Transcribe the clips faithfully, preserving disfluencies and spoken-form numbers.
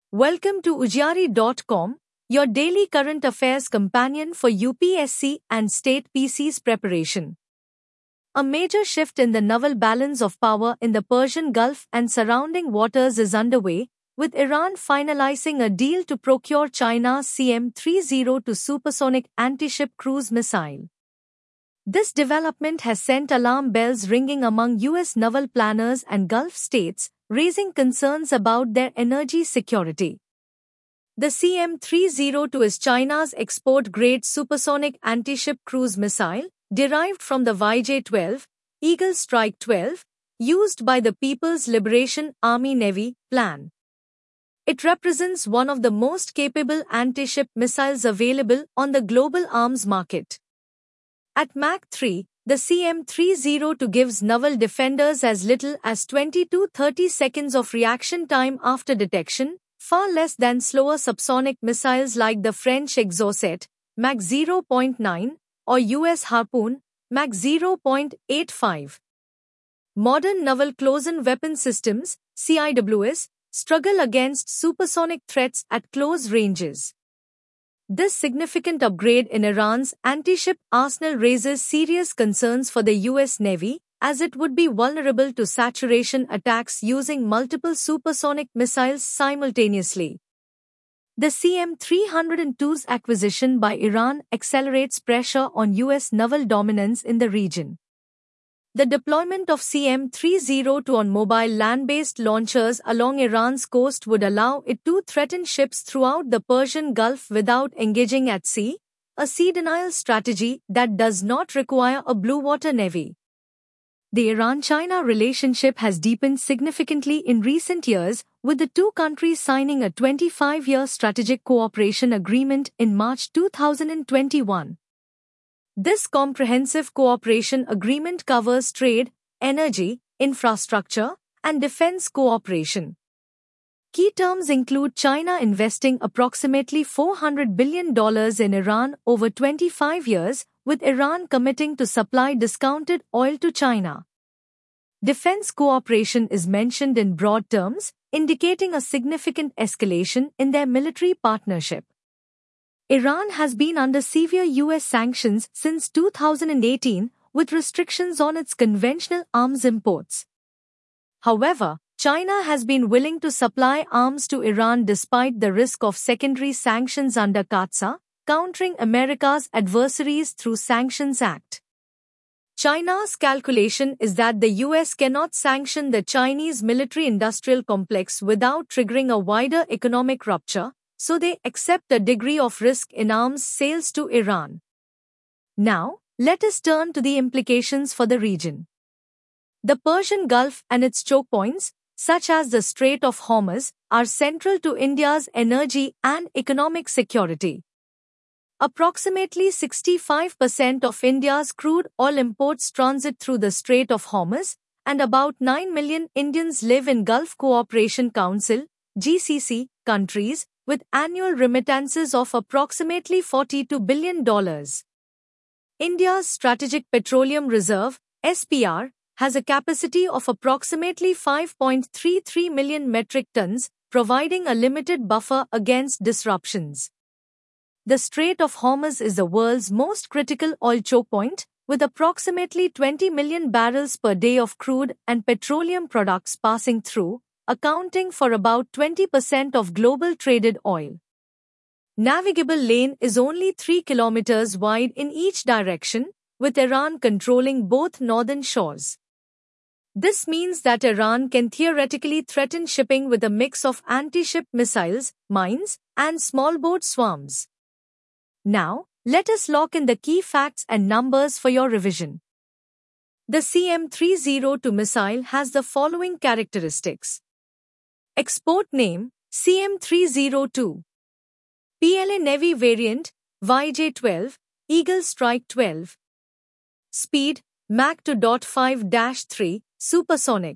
Welcome to Ujari dot com, your daily current affairs companion for U P S C and state P Cs preparation. A major shift in the naval balance of power in the Persian Gulf and surrounding waters is underway, with Iran finalizing a deal to procure China's C M thirty two supersonic anti-ship cruise missile. This development has sent alarm bells ringing among U S naval planners and Gulf states, raising concerns about their energy security. The C M thirty two is China's export-grade supersonic anti-ship cruise missile, derived from the Y J twelve, Eagle Strike twelve, used by the People's Liberation Army Navy plan. It represents one of the most capable anti-ship missiles available on the global arms market. At Mach three, the C M thirty two gives naval defenders as little as twenty to thirty seconds of reaction time after detection, far less than slower subsonic missiles like the French Exocet, Mach zero point nine, or U S Harpoon, Mach zero point eight five. Modern naval close-in weapon systems, C I W S, struggle against supersonic threats at close ranges. This significant upgrade in Iran's anti-ship arsenal raises serious concerns for the U S Navy, as it would be vulnerable to saturation attacks using multiple supersonic missiles simultaneously. The C M three oh two's acquisition by Iran accelerates pressure on U S naval dominance in the region. The deployment of C M thirty two on mobile land-based launchers along Iran's coast would allow it to threaten ships throughout the Persian Gulf without engaging at sea, a sea-denial strategy that does not require a blue water navy. The Iran-China relationship has deepened significantly in recent years, with the two countries signing a twenty-five year strategic cooperation agreement in March two thousand twenty-one. This comprehensive cooperation agreement covers trade, energy, infrastructure, and defense cooperation. Key terms include China investing approximately four hundred billion dollars in Iran over twenty-five years, with Iran committing to supply discounted oil to China. Defense cooperation is mentioned in broad terms, indicating a significant escalation in their military partnership. Iran has been under severe U S sanctions since two thousand eighteen, with restrictions on its conventional arms imports. However, China has been willing to supply arms to Iran despite the risk of secondary sanctions under CAATSA, countering America's adversaries through Sanctions Act. China's calculation is that the U S cannot sanction the Chinese military-industrial complex without triggering a wider economic rupture, so they accept a degree of risk in arms sales to Iran. Now, let us turn to the implications for the region. The Persian Gulf and its choke points, such as the Strait of Hormuz, are central to India's energy and economic security. Approximately sixty-five percent of India's crude oil imports transit through the Strait of Hormuz, and about nine million Indians live in Gulf Cooperation Council (G C C) countries, with annual remittances of approximately forty-two billion dollars. India's Strategic Petroleum Reserve, S P R, has a capacity of approximately five point three three million metric tons, providing a limited buffer against disruptions. The Strait of Hormuz is the world's most critical oil choke point, with approximately twenty million barrels per day of crude and petroleum products passing through, accounting for about twenty percent of global traded oil. Navigable lane is only three kilometers wide in each direction, with Iran controlling both northern shores. This means that Iran can theoretically threaten shipping with a mix of anti-ship missiles, mines, and small boat swarms. Now, let us lock in the key facts and numbers for your revision. The C M thirty two missile has the following characteristics. Export name, C M thirty two. P L A Navy variant, Y J twelve, Eagle Strike twelve. Speed, Mach two point five dash three, supersonic.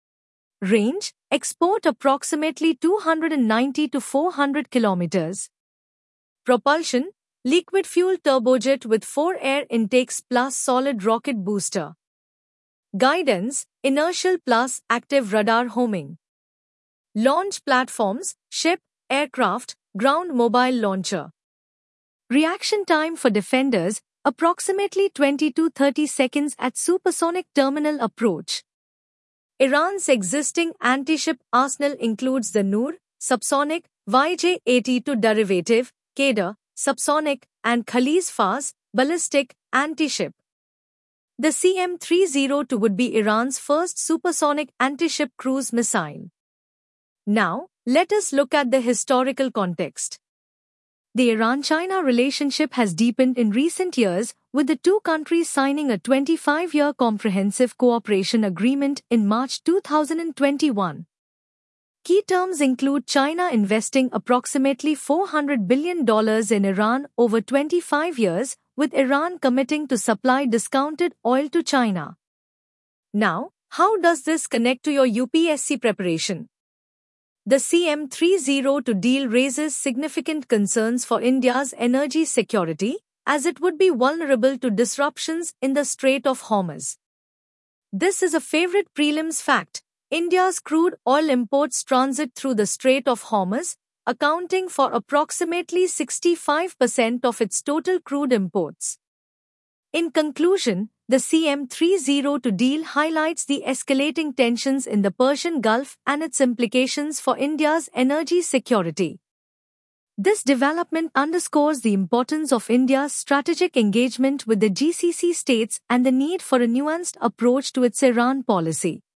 Range, export approximately two hundred ninety to four hundred kilometers. Propulsion, liquid fuel turbojet with four air intakes plus solid rocket booster. Guidance, inertial plus active radar homing. Launch platforms, ship, aircraft, ground mobile launcher. Reaction time for defenders, approximately twenty to thirty seconds at supersonic terminal approach. Iran's existing anti-ship arsenal includes the Noor, subsonic, Y J eighty-two derivative, Qader, subsonic, and Khalees Fars, ballistic, anti-ship. The C M three oh two would be Iran's first supersonic anti-ship cruise missile. Now, let us look at the historical context. The Iran-China relationship has deepened in recent years, with the two countries signing a twenty-five-year comprehensive cooperation agreement in March two thousand twenty-one. Key terms include China investing approximately four hundred billion dollars in Iran over twenty-five years, with Iran committing to supply discounted oil to China. Now, how does this connect to your U P S C preparation? The C M three oh two deal raises significant concerns for India's energy security, as it would be vulnerable to disruptions in the Strait of Hormuz. This is a favorite prelims fact. India's crude oil imports transit through the Strait of Hormuz, accounting for approximately sixty-five percent of its total crude imports. In conclusion, the C M three oh two deal highlights the escalating tensions in the Persian Gulf and its implications for India's energy security. This development underscores the importance of India's strategic engagement with the G C C states and the need for a nuanced approach to its Iran policy.